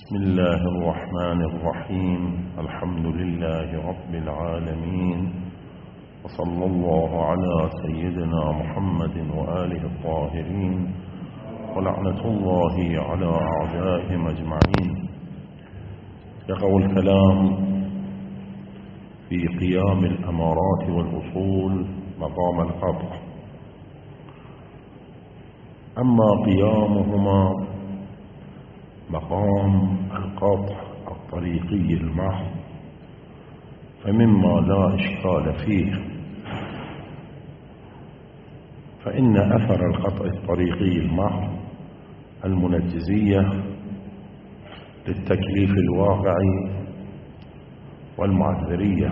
بسم الله الرحمن الرحيم. الحمد لله رب العالمين، وصلى الله على سيدنا محمد وآله الطاهرين، ولعنة الله على أعدائهم أجمعين. يقع الكلام في قيام الأمارات والأصول مقام القطع. أما قيامهما مقام القطع الطريقي المحض فمما لا إشكال فيه، فإن أثر القطع الطريقي المحض المنجزية للتكليف الواقعي والمعذرية،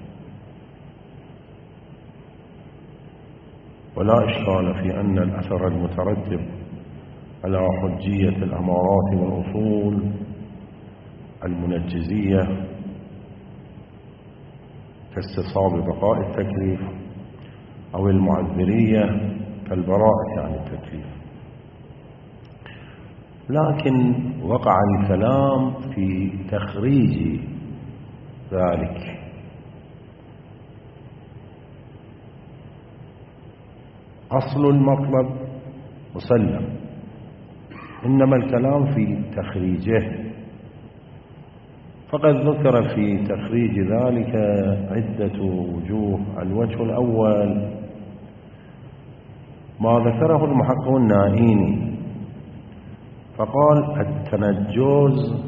ولا إشكال في أن الأثر المترتب على حجية الأمارات والأصول المنجزية كاستصحاب بقاء التكليف، أو المعذرية كالبراءة عن التكليف. لكن وقع الكلام في تخريج ذلك. أصل المطلب مسلم، إنما الكلام في تخريجه، فقد ذكر في تخريج ذلك عدة وجوه. الوجه الأول ما ذكره المحقق النائيني، فقال التنجز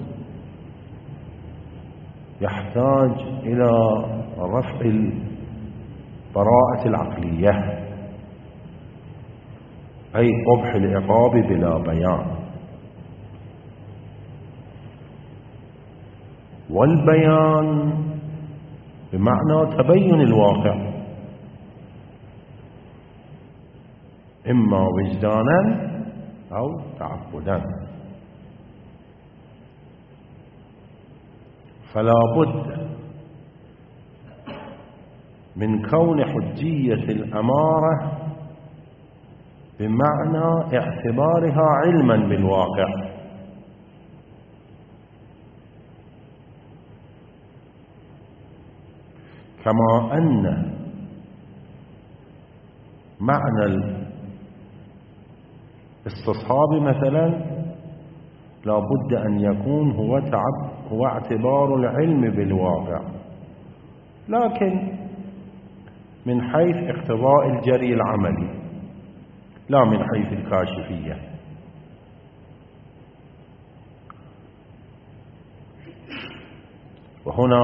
يحتاج إلى رفع البراءة العقلية، أي قبح العقاب بلا بيان، والبيان بمعنى تبين الواقع، إما وجدانا أو تعبدا. فلا بد من كون حجية الأمارة بمعنى اعتبارها علما بالواقع، كما أن معنى الاستصحاب مثلا لا بد أن يكون هو اعتبار العلم بالواقع، لكن من حيث اقتضاء الجري العملي لا من حيث الكاشفية. وهنا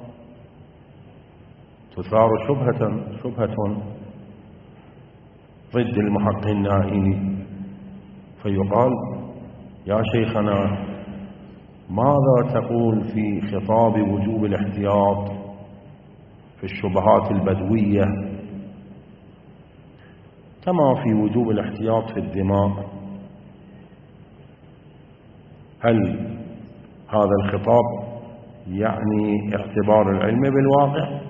تثار شبهة ضد المحقق النائيني، فيقال يا شيخنا ماذا تقول في خطاب وجوب الاحتياط في الشبهات البدوية كما في وجوب الاحتياط في الدماء؟ هل هذا الخطاب يعني اعتبار العلم بالواقع؟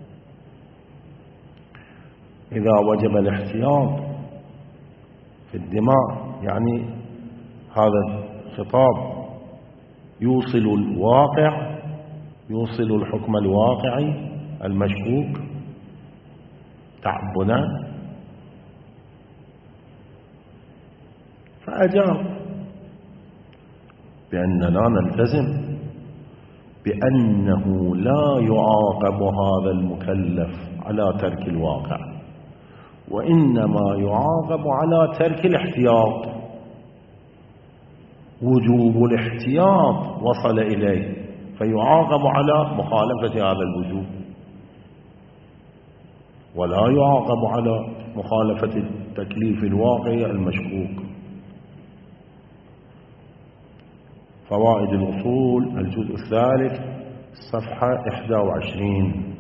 إذا وجب الاحتياط في الدماء يعني هذا الخطاب يوصل الواقع، يوصل الحكم الواقعي المشكوك تعبدا. فأجاب بأننا نلتزم بأنه لا يعاقب هذا المكلف على ترك الواقع، وإنما يعاقب على ترك الاحتياط. وجوب الاحتياط وصل إليه فيعاقب على مخالفة هذا الوجوب، ولا يعاقب على مخالفة التكليف الواقعي المشكوك. فوائد الأصول الجزء الثالث صفحة 21.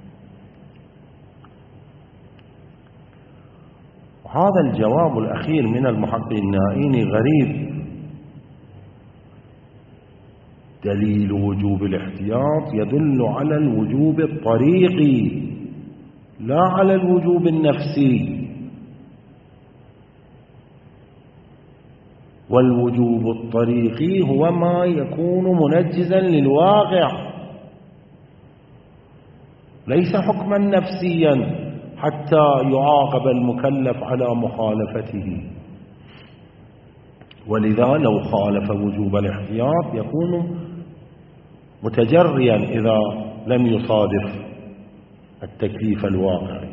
وهذا الجواب الأخير من المحقق النائيني غريب. دليل وجوب الاحتياط يدل على الوجوب الطريقي لا على الوجوب النفسي. والوجوب الطريقي هو ما يكون منجزا للواقع، ليس حكما نفسيا حتى يعاقب المكلف على مخالفته. ولذا لو خالف وجوب الاحتياط يكون متجريا إذا لم يصادف التكليف الواقعي.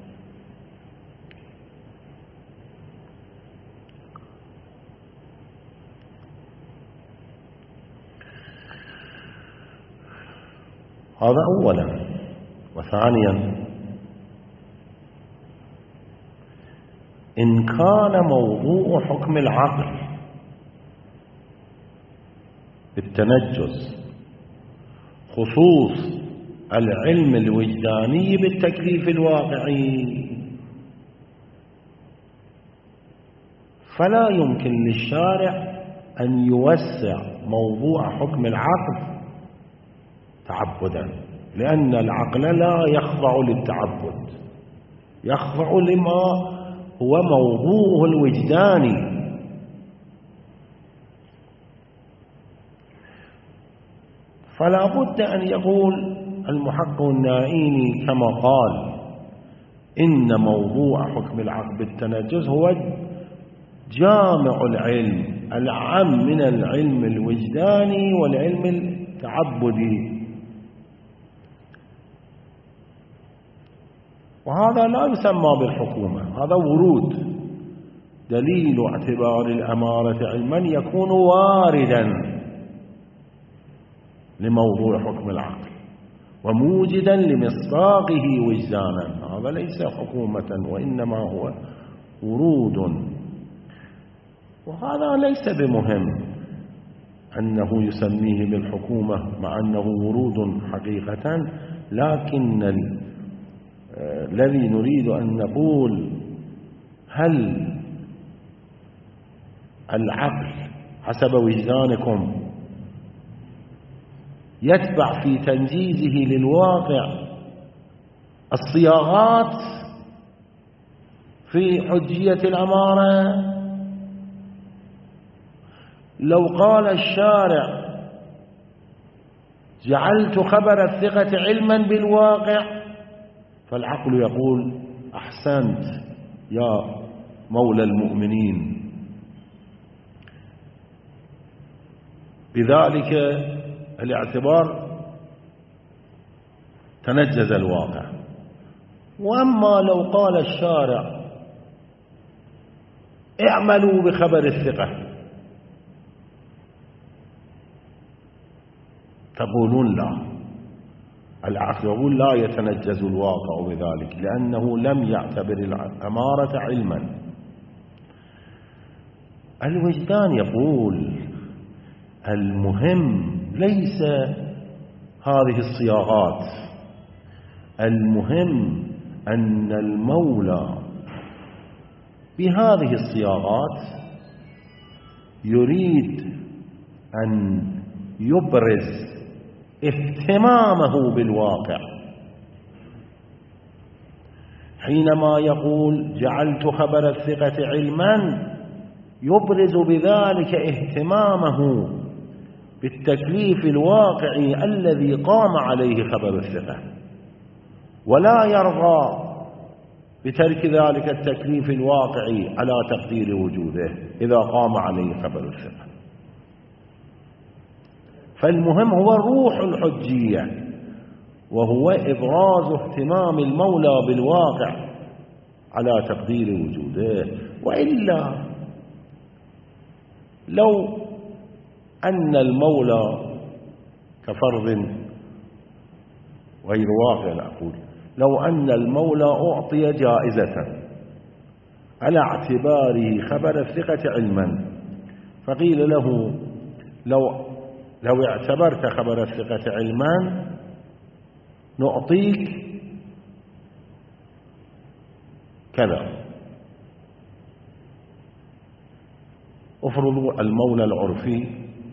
هذا أولا. وثانيا، إن كان موضوع حكم العقل بالتنجز خصوص العلم الوجداني بالتكليف الواقعي، فلا يمكن للشارع أن يوسع موضوع حكم العقل تعبدا، لأن العقل لا يخضع للتعبد، يخضع لما هو موضوعه الوجداني. فلا بد أن يقول المحقق النائيني كما قال إن موضوع حكم العقل بالتنجز هو جامع العلم العام من العلم الوجداني والعلم التعبدي، وهذا لا يسمى بالحكومة، هذا ورود. دليل اعتبار الأمارة علما يكون واردا لموضوع حكم العقل وموجدا لمصداقه وجدانا، هذا ليس حكومة وإنما هو ورود. وهذا ليس بمهم أنه يسميه بالحكومة مع أنه ورود حقيقة، لكن الذي نريد أن نقول هل العقل حسب وجدانكم يتبع في تنجيزه للواقع الصياغات في حجية الأمارة؟ لو قال الشارع جعلت خبر الثقة علما بالواقع، فالعقل يقول أحسنت يا مولى المؤمنين، بذلك الاعتبار تنجز الواقع. وأما لو قال الشارع اعملوا بخبر الثقة، تقولون لا، العقل يقول لا يتنجز الواقع بذلك لأنه لم يعتبر الأمارة علما. الوجدان يقول المهم ليس هذه الصياغات، المهم أن المولى بهذه الصياغات يريد أن يبرز اهتمامه بالواقع. حينما يقول جعلت خبر الثقة علما يبرز بذلك اهتمامه بالتكليف الواقعي الذي قام عليه خبر الثقة، ولا يرضى بترك ذلك التكليف الواقعي على تقدير وجوده إذا قام عليه خبر الثقة. فالمهم هو روح الحجية، وهو إبراز اهتمام المولى بالواقع على تقدير وجوده. وإلا لو أن المولى كفرض غير واقع، أقول لو أن المولى أعطي جائزة على اعتباره خبر الثقة علما، فقيل له لو اعتبرت خبر الثقة علما نعطيك كذا. افرضوا المولى العرفي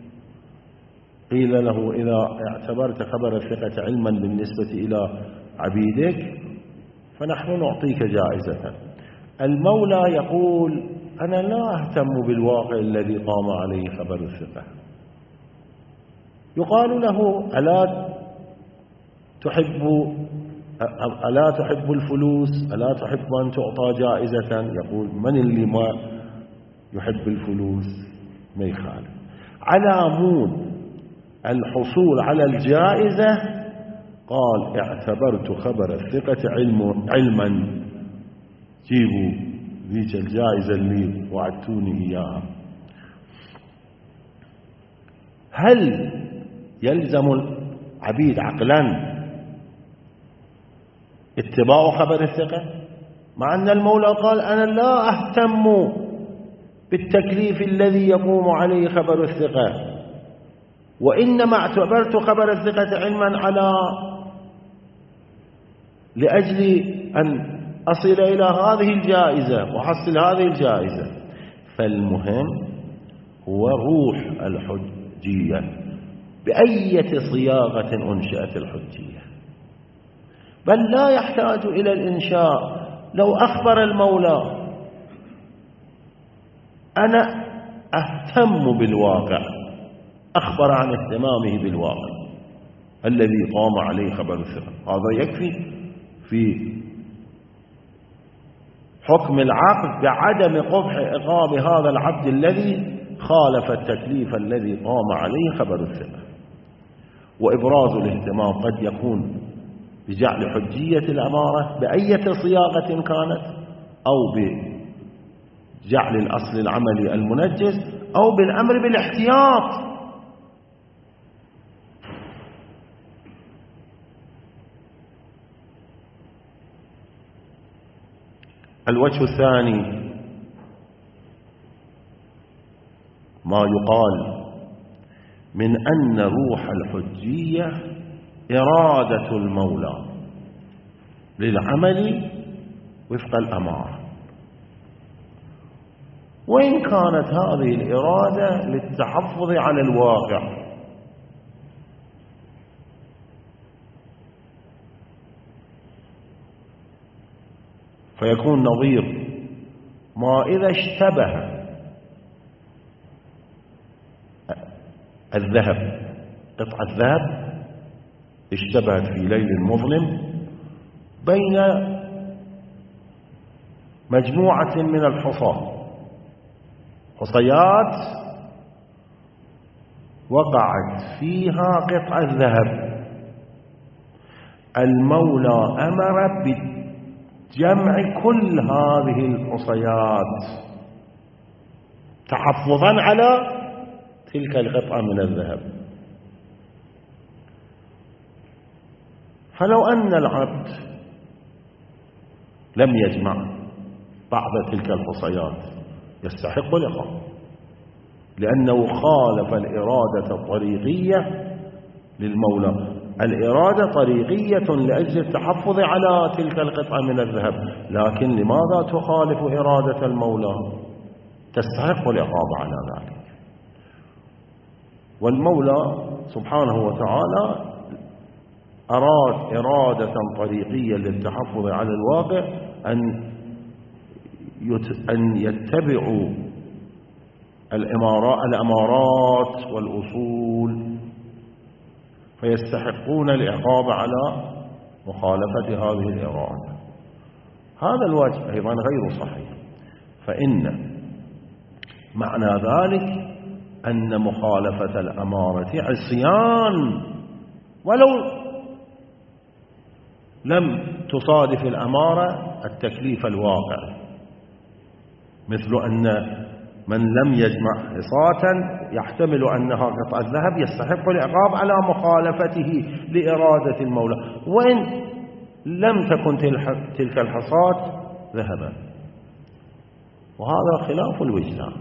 قيل له إذا اعتبرت خبر الثقة علما بالنسبة إلى عبيدك فنحن نعطيك جائزة. المولى يقول أنا لا أهتم بالواقع الذي قام عليه خبر الثقة. يقال له ألا تحب الفلوس، ألا تحب أن تعطى جائزة؟ يقول من اللي ما يحب الفلوس؟ ما يخالف. على مود الحصول على الجائزة قال اعتبرت خبر الثقة علما، جيبوا ذيك الجائزة اللي وعدتوني إياها. هل يلزم العبيد عقلا اتباع خبر الثقة؟ مع أن المولى قال أنا لا أهتم بالتكليف الذي يقوم عليه خبر الثقة، وإنما اعتبرت خبر الثقة علما لأجل أن أصل إلى هذه الجائزة وحصل هذه الجائزة. فالمهم هو روح الحجية بأية صياغة أنشأت الحجية، بل لا يحتاج إلى الإنشاء. لو أخبر المولى أنا أهتم بالواقع، أخبر عن اهتمامه بالواقع الذي قام عليه خبر الثقة، هذا يكفي في حكم العقد بعدم قبح عقاب هذا العبد الذي خالف التكليف الذي قام عليه خبر الثقة. وإبراز الاهتمام قد يكون بجعل حجية الأمارة بأية صياغة كانت، أو بجعل الأصل العملي المنجز، أو بالأمر بالاحتياط. الوجه الثاني ما يقال من أن روح الحجية إرادة المولى للعمل وفق الأمارة، وإن كانت هذه الإرادة للتحفظ على الواقع. فيكون نظير ما إذا اشتبه الذهب، قطعة ذهب اشتبهت في ليل مظلم بين مجموعة من حصيات وقعت فيها قطعة ذهب. المولى أمر بجمع كل هذه الحصيات تحفظا على تلك القطعة من الذهب. فلو أن العبد لم يجمع بعض تلك الحصيات يستحق العقاب، لأنه خالف الإرادة الطريقية للمولى. الإرادة طريقية لأجل التحفظ على تلك القطعة من الذهب، لكن لماذا تخالف إرادة المولى؟ تستحق العقاب على ذلك. والمولى سبحانه وتعالى أراد إرادة طريقية للتحفظ على الواقع أن يتبعوا الأمارات والأصول، فيستحقون العقاب على مخالفة هذه الإرادة. هذا الواجب أيضا غير صحيح، فإن معنى ذلك أن مخالفة الأمارة عصيان ولو لم تصادف الأمارة التكليف الواقع، مثل أن من لم يجمع حصاة يحتمل أنها قطعة ذهب يستحق العقاب على مخالفته لإرادة المولى، وإن لم تكن تلك الحصاة ذهبا، وهذا خلاف الوجدان.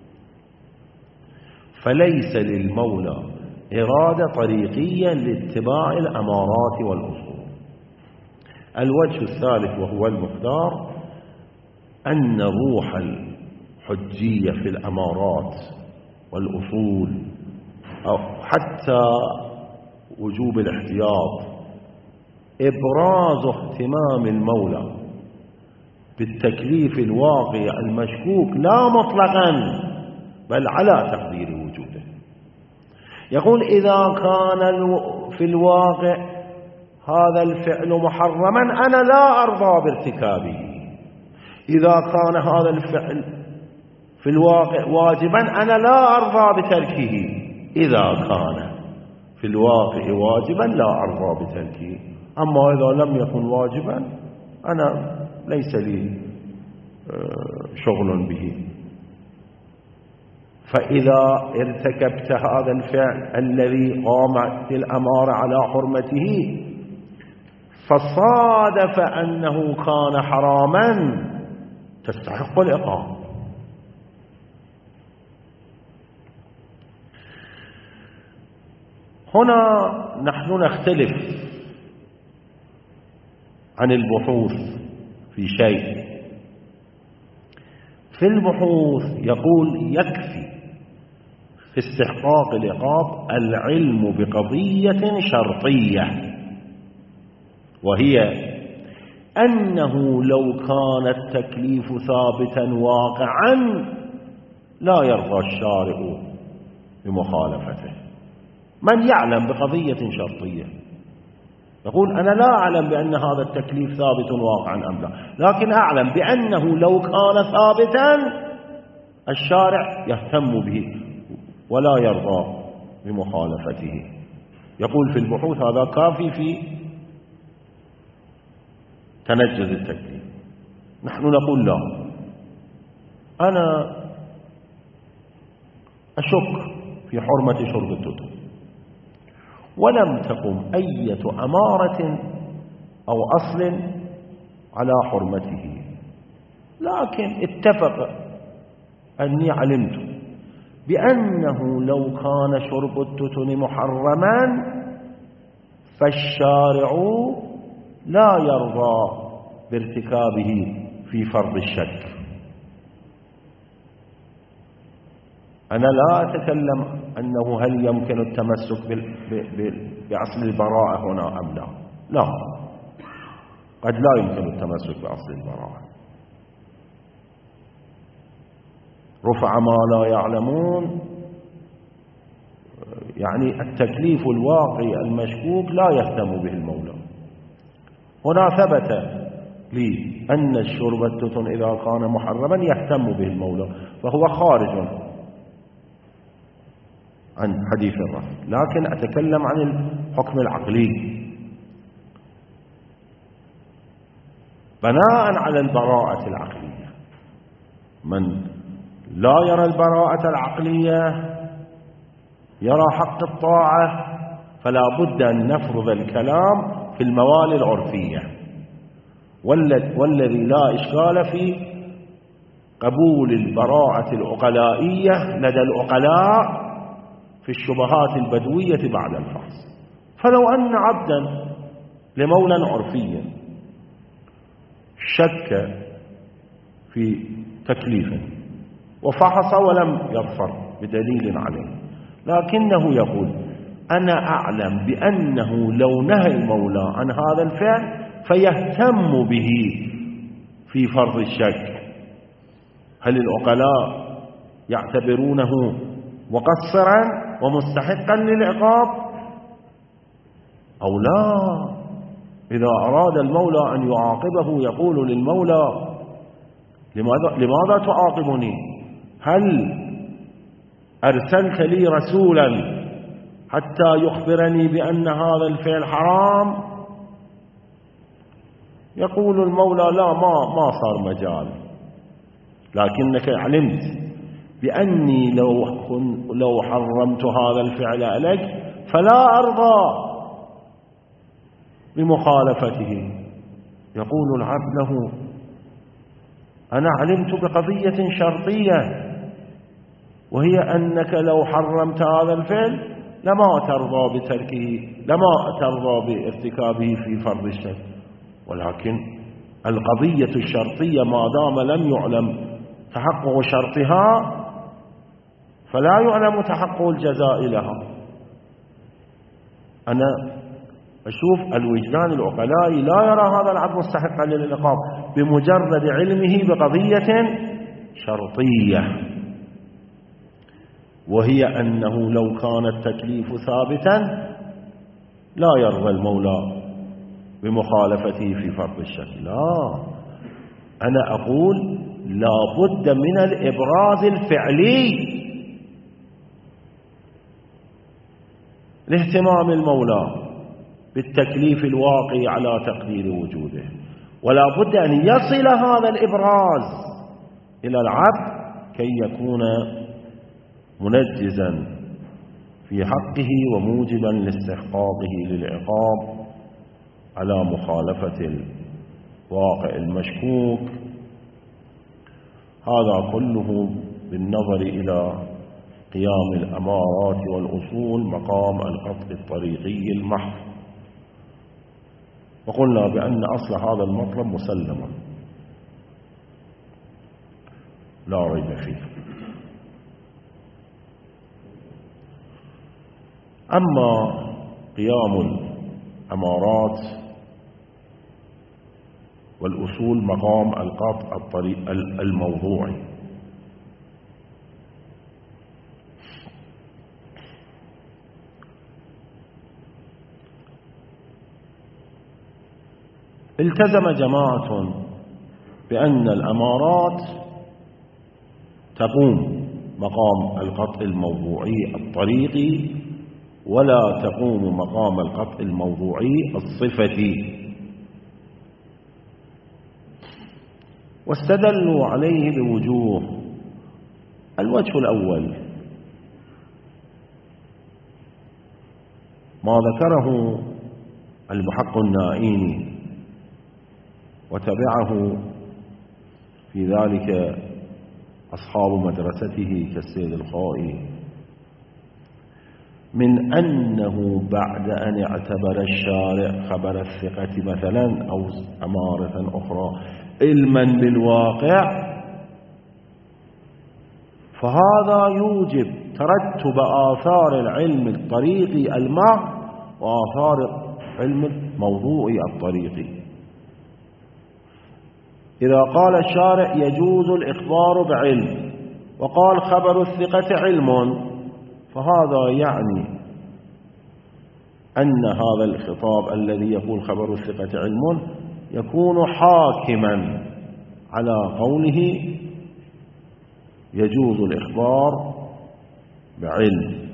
فليس للمولى إرادة طريقية لاتباع الأمارات والأصول. الوجه الثالث وهو المقدار أن روح الحجية في الأمارات والأصول أو حتى وجوب الاحتياط إبراز اهتمام المولى بالتكليف الواقع المشكوك لا مطلقا بل على تقدير وجوده. يقول إذا كان في الواقع هذا الفعل محرما أنا لا أرضى بارتكابه، إذا كان هذا الفعل في الواقع واجبا أنا لا أرضى بتركه، إذا كان في الواقع واجبا لا أرضى بتركه، أما إذا لم يكن واجبا أنا ليس لي شغل به. فإذا ارتكبت هذا الفعل الذي قامت الأمارة على حرمته فصادف أنه كان حراما تستحق العقاب. هنا نحن نختلف عن البحوث في شيء. في البحوث يقول يكفي في استحقاق العقاب العلم بقضية شرطية، وهي أنه لو كان التكليف ثابتا واقعا لا يرضى الشارع بمخالفته. من يعلم بقضية شرطية يقول أنا لا أعلم بأن هذا التكليف ثابت واقعا أم لا، لكن أعلم بأنه لو كان ثابتا الشارع يهتم به ولا يرضى بمخالفته. يقول في البحوث هذا كافي في تنجز التكليف. نحن نقول لا، أنا أشك في حرمة شرب التتر ولم تقم أية أمارة أو أصل على حرمته، لكن اتفق أني علمت بأنه لو كان شرب التتن محرما فالشارع لا يرضى بارتكابه في فرض الشك. أنا لا أتكلم أنه هل يمكن التمسك بأصل البراءة هنا أم لا، لا، قد لا يمكن التمسك بأصل البراءة. رفع ما لا يعلمون، يعني التكليف الواقعي المشكوك لا يهتم به المولى. هنا ثبت لي أن الشرب التتن إذا كان محرما يهتم به المولى، فهو خارج عن حديث الرفع، لكن أتكلم عن الحكم العقلي بناء على البراءة العقلية. من لا يرى البراءة العقلية يرى حق الطاعة، فلا بد أن نفرض الكلام في الموالي العرفية، والذي لا إشكال في قبول البراءة العقلائية لدى العقلاء في الشبهات البدوية بعد الفحص. فلو أن عبدا لمولى عرفي شك في تكليفه وفحص ولم يظفر بدليل عليه، لكنه يقول أنا أعلم بأنه لو نهى المولى عن هذا الفعل فيهتم به في فرض الشك، هل العقلاء يعتبرونه مقصرا ومستحقا للعقاب أو لا؟ إذا أراد المولى أن يعاقبه يقول للمولى لماذا تعاقبني؟ هل أرسلت لي رسولا حتى يخبرني بأن هذا الفعل حرام؟ يقول المولى لا، ما صار مجال، لكنك علمت بأني لو حرمت هذا الفعل عليك فلا أرضى بمخالفته. يقول العبد له أنا علمت بقضية شرطية، وهي أنك لو حرمت هذا الفعل لما ترضى بتركه، لما ترضى بارتكابه في فرض الشك، ولكن القضية الشرطية ما دام لم يعلم تحقق شرطها فلا يعلم تحقق الجزاء لها. أنا فشوف الوجدان العقلائي لا يرى هذا العبد مستحقا للعقاب بمجرد علمه بقضية شرطية، وهي أنه لو كان التكليف ثابتا لا يرضى المولى بمخالفته في فرض الشك. لا، أنا أقول لا بد من الإبراز الفعلي لاهتمام المولى بالتكليف الواقع على تقدير وجوده، ولا بد أن يصل هذا الإبراز إلى العبد كي يكون منجزا في حقه وموجبا لاستحقاقه للعقاب على مخالفة الواقع المشكوك. هذا كله بالنظر إلى قيام الأمارات والأصول مقام القطع الطريقي المحض. وقلنا بأن أصل هذا المطلب مسلم لا ريب فيه. أما قيام الأمارات والأصول مقام القطع الطريق الموضوعي. التزم جماعة بأن الأمارات تقوم مقام القطع الموضوعي الطريقي ولا تقوم مقام القطع الموضوعي الصفتي، واستدلوا عليه بوجوه. الوجه الأول ما ذكره المحق النائيني وتبعه في ذلك أصحاب مدرسته كالسيد الخائي، من أنه بعد أن اعتبر الشارع خبر الثقة مثلا أو أمارة أخرى علما بالواقع، فهذا يوجب ترتب آثار العلم الطريقي المحض وآثار علم الموضوعي الطريقي. إذا قال الشارع يجوز الإخبار بعلم وقال خبر الثقة علم، فهذا يعني أن هذا الخطاب الذي يقول خبر الثقة علم يكون حاكما على قوله يجوز الإخبار بعلم.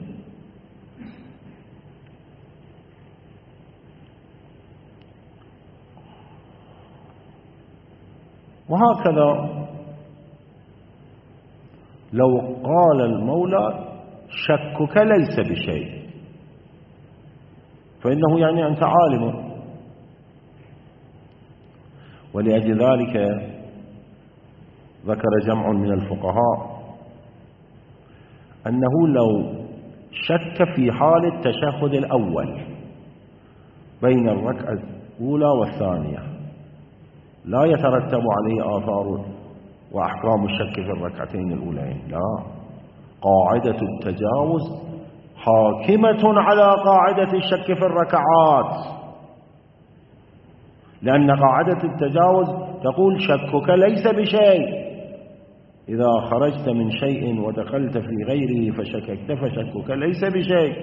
وهكذا لو قال المولى شكك ليس بشيء فإنه يعني أنت عالم. ولأجل ذلك ذكر جمع من الفقهاء أنه لو شك في حال التشهد الأول بين الركعة الأولى والثانية لا يترتب عليه آثار وأحكام الشك في الركعتين الأولين، لا، قاعدة التجاوز حاكمة على قاعدة الشك في الركعات، لأن قاعدة التجاوز تقول شكك ليس بشيء، إذا خرجت من شيء ودخلت في غيره فشككت فشكك ليس بشيء.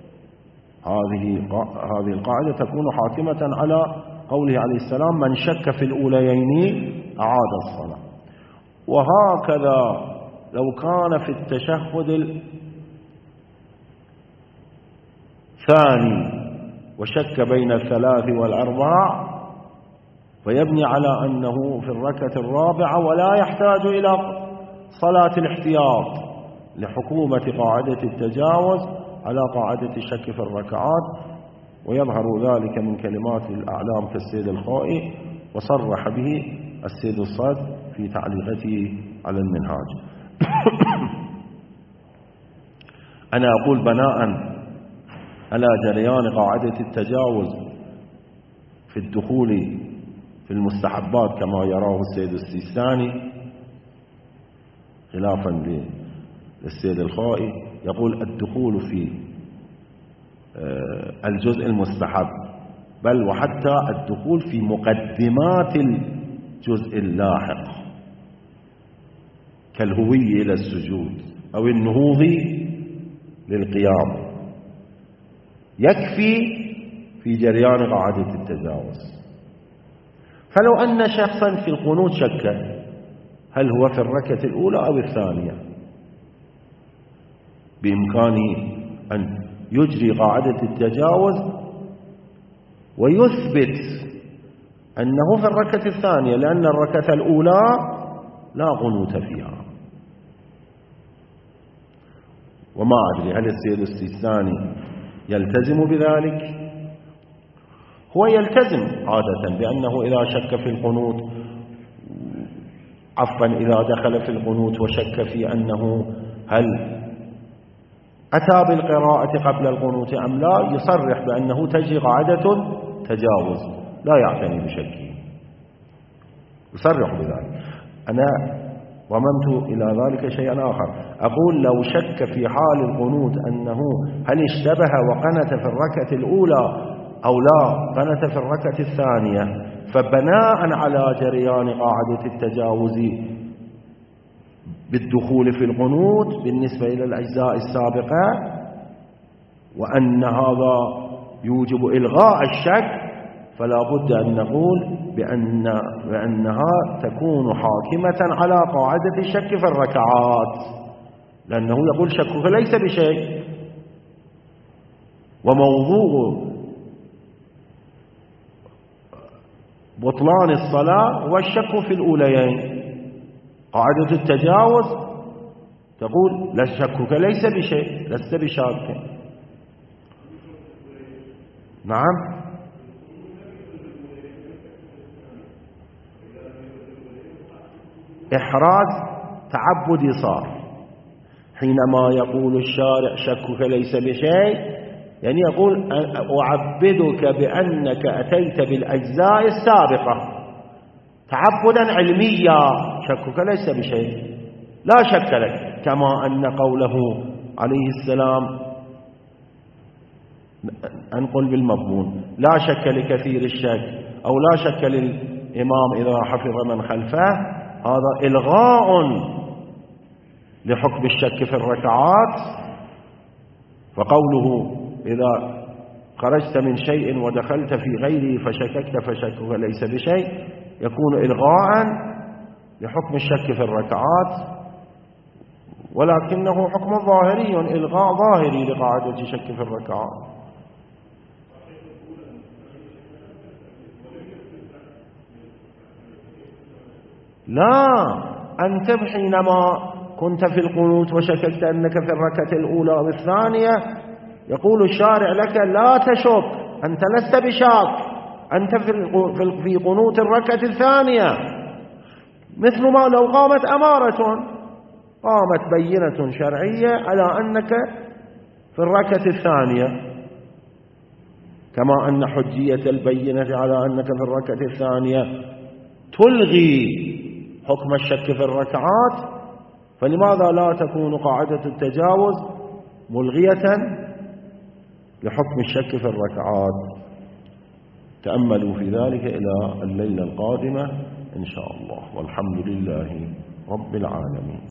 هذه القاعدة تكون حاكمة على قوله عليه السلام من شك في الأوليين أعاد الصلاة. وهكذا لو كان في التشهد الثاني وشك بين الثلاث والأربع فيبني على أنه في الركعة الرابعة ولا يحتاج إلى صلاة الاحتياط لحكومة قاعدة التجاوز على قاعدة الشك في الركعات. ويظهر ذلك من كلمات الأعلام كالسيد الخائي، وصرح به السيد الصاد في تعليقته على المنهاج. أنا أقول بناء على جريان قاعدة التجاوز في الدخول في المستحبات كما يراه السيد السيستاني خلافا للسيد الخائي، يقول الدخول في الجزء المستحب بل وحتى الدخول في مقدمات الجزء اللاحق كالهوية إلى السجود أو النهوض للقيام يكفي في جريان قاعدة التجاوز. فلو أن شخصا في القنوت شك هل هو في الركعة الأولى أو الثانية، بإمكانه أن يجري قاعدة التجاوز ويثبت أنه في الركعة الثانية، لأن الركعة الأولى لا قنوت فيها. وما أدري هل السيد السيستاني يلتزم بذلك؟ هو يلتزم عادة بأنه إذا شك في القنوت، عفوا إذا دخل في القنوت وشك في أنه هل أتى بالقراءة قبل القنوت أم لا، يصرح بأنه تجري قاعدة تجاوز، لا يعتني بشكه، يصرح بذلك. أنا ضممت إلى ذلك شيئا آخر، أقول لو شك في حال القنوت أنه هل اشتبه وقنت في الركعة الأولى أو لا، قنت في الركعة الثانية، فبناء على جريان قاعدة التجاوز بالدخول في القنوت بالنسبة إلى الأجزاء السابقة، وأن هذا يوجب إلغاء الشك، فلا بد أن نقول بأنها تكون حاكمة على قاعدة الشك في الركعات، لأنه يقول شكك ليس بشيء، وموضوع بطلان الصلاة والشك في الأوليين. قاعدة التجاوز تقول لا، شكك ليس بشيء، لست بشاك. نعم، إحراز تعبدي صار. حينما يقول الشارع شكك ليس بشيء، يعني يقول أعبدك بأنك أتيت بالأجزاء السابقة تعبدا علميا، شكك ليس بشيء، لا شك لك. كما أن قوله عليه السلام، أنقل بالمضمون، لا شك لكثير الشك أو لا شك للإمام إذا حفظ من خلفه، هذا إلغاء لحكم الشك في الركعات. فقوله إذا خرجت من شيء ودخلت في غيره فشككت فشكك ليس بشيء، يكون إلغاء لحكم الشك في الركعات، ولكنه حكم ظاهري، إلغاء ظاهري لقاعدة الشك في الركعات. لا، أنت حينما كنت في القنوت وشككت أنك في الركعة الأولى أو الثانية، يقول الشارع لك لا تشك، أنت لست بشاك، أنت في قنوت الركعة الثانية، مثل ما لو قامت أمارة، قامت بينة شرعية على أنك في الركعة الثانية، كما أن حجية البينة على أنك في الركعة الثانية تلغي حكم الشك في الركعات، فلماذا لا تكون قاعدة التجاوز ملغية لحكم الشك في الركعات؟ تأملوا في ذلك إلى الليلة القادمة إن شاء الله، والحمد لله رب العالمين.